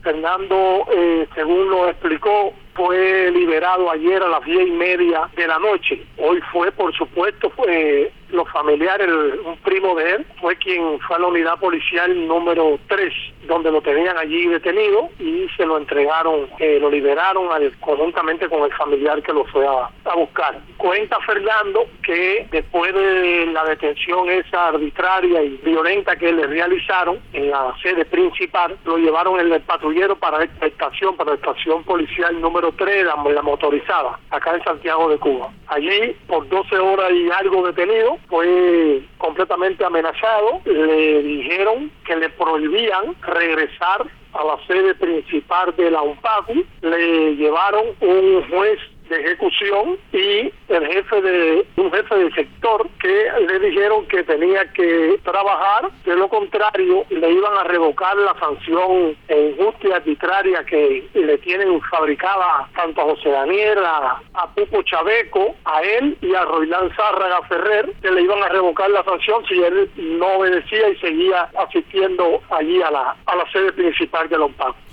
Fernando, según lo explicó, fue liberado ayer a las 10:30 de la noche. Hoy fue, por supuesto, los familiares, un primo de él, fue quien fue a la unidad policial número 3, donde lo tenían allí detenido, y se lo entregaron, lo liberaron conjuntamente con el familiar que lo fue a buscar. Cuenta Fernando que después de la detención esa arbitraria y violenta que le realizaron en la sede principal, lo llevaron en el patrullero para la estación policial número 3, la motorizada, acá en Santiago de Cuba. Allí, por 12 horas y algo detenido, fue completamente amenazado. Le dijeron que le prohibían regresar a la sede principal de la UNPACU. Le llevaron un juez de ejecución y un jefe de sector que le dijeron que tenía que trabajar, de lo contrario le iban a revocar la sanción injusta y arbitraria que le tienen fabricada tanto a José Daniel, a Pupo Chaveco, a él y a Roilán Zárraga Ferrer, que le iban a revocar la sanción si él no obedecía y seguía asistiendo allí a la sede principal de la UNPACU.